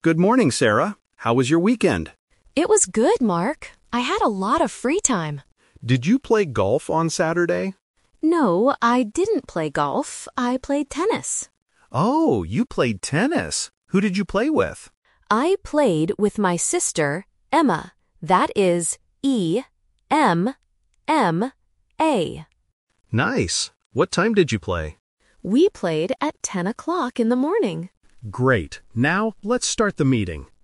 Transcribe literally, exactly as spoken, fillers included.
Good morning, Sarah. How was your weekend? It was good, Mark. I had a lot of free time. Did you play golf on Saturday? No, I didn't play golf. I played tennis. Oh, you played tennis. Who did you play with? I played with my sister, Emma. That is E M M A. Nice. What time did you play? We played at ten o'clock in the morning. Great. Now, let's start the meeting.